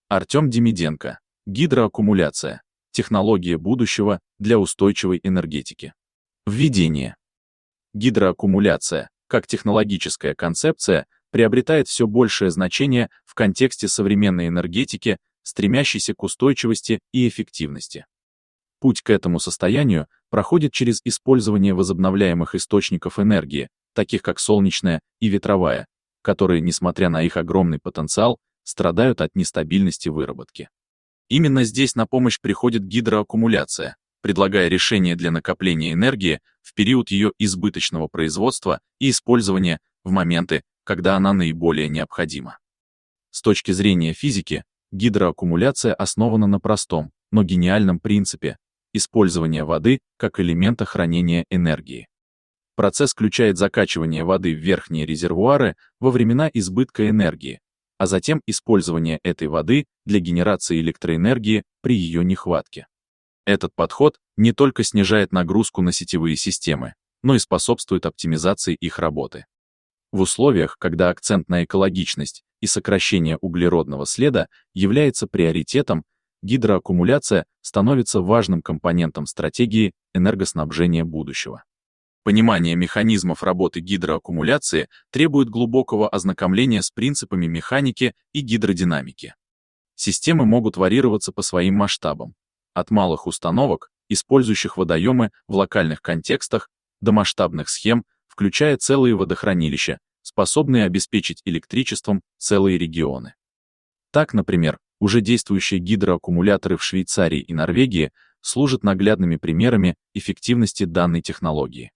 Артем Демиденко. Гидроаккумуляция. Технология будущего для устойчивой энергетики. Введение. Гидроаккумуляция, как технологическая концепция, приобретает все большее значение в контексте современной энергетики, стремящейся к устойчивости и эффективности. Путь к этому состоянию проходит через использование возобновляемых источников энергии, таких как солнечная и ветровая, которые, несмотря на их огромный потенциал, страдают от нестабильности выработки. Именно здесь на помощь приходит гидроаккумуляция, предлагая решение для накопления энергии в период ее избыточного производства и использования в моменты, когда она наиболее необходима. С точки зрения физики, гидроаккумуляция основана на простом, но гениальном принципе использования воды как элемента хранения энергии. Процесс включает закачивание воды в верхние резервуары во времена избытка энергии, а затем использование этой воды для генерации электроэнергии при ее нехватке. Этот подход не только снижает нагрузку на сетевые системы, но и способствует оптимизации их работы. В условиях, когда акцент на экологичность и сокращение углеродного следа является приоритетом, гидроаккумуляция становится важным компонентом стратегии энергоснабжения будущего. Понимание механизмов работы гидроаккумуляции требует глубокого ознакомления с принципами механики и гидродинамики. Системы могут варьироваться по своим масштабам, от малых установок, использующих водоемы в локальных контекстах, до масштабных схем, включая целые водохранилища, способные обеспечить электричеством целые регионы. Так, например, уже действующие гидроаккумуляторы в Швейцарии и Норвегии служат наглядными примерами эффективности данной технологии.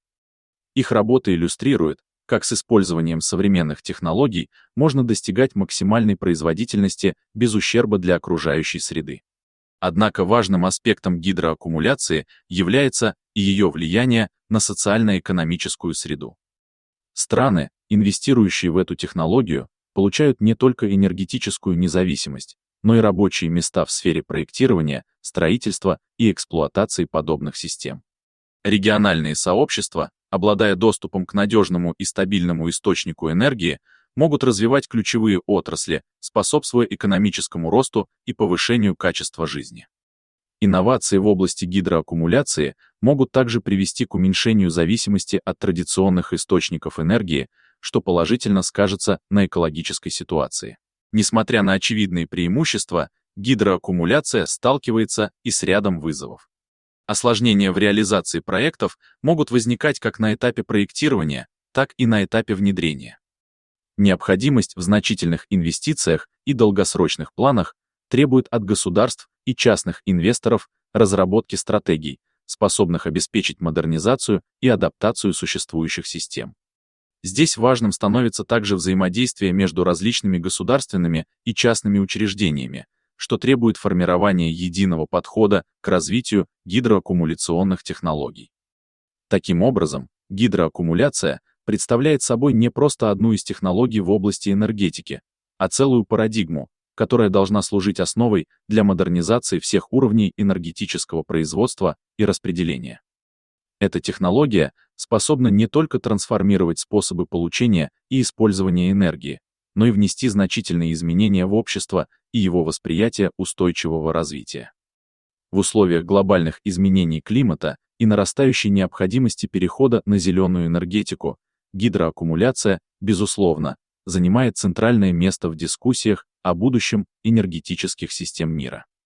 Их работа иллюстрирует, как с использованием современных технологий можно достигать максимальной производительности без ущерба для окружающей среды. Однако важным аспектом гидроаккумуляции является и ее влияние на социально-экономическую среду. Страны, инвестирующие в эту технологию, получают не только энергетическую независимость, но и рабочие места в сфере проектирования, строительства и эксплуатации подобных систем. Региональные сообщества, обладая доступом к надежному и стабильному источнику энергии, могут развивать ключевые отрасли, способствуя экономическому росту и повышению качества жизни. Инновации в области гидроаккумуляции могут также привести к уменьшению зависимости от традиционных источников энергии, что положительно скажется на экологической ситуации. Несмотря на очевидные преимущества, гидроаккумуляция сталкивается и с рядом вызовов. Осложнения в реализации проектов могут возникать как на этапе проектирования, так и на этапе внедрения. Необходимость в значительных инвестициях и долгосрочных планах требует от государств и частных инвесторов разработки стратегий, способных обеспечить модернизацию и адаптацию существующих систем. Здесь важным становится также взаимодействие между различными государственными и частными учреждениями, что требует формирования единого подхода к развитию гидроаккумуляционных технологий. Таким образом, гидроаккумуляция представляет собой не просто одну из технологий в области энергетики, а целую парадигму, которая должна служить основой для модернизации всех уровней энергетического производства и распределения. Эта технология способна не только трансформировать способы получения и использования энергии, но и внести значительные изменения в общество и его восприятие устойчивого развития. В условиях глобальных изменений климата и нарастающей необходимости перехода на зеленую энергетику, гидроаккумуляция, безусловно, занимает центральное место в дискуссиях о будущем энергетических систем мира.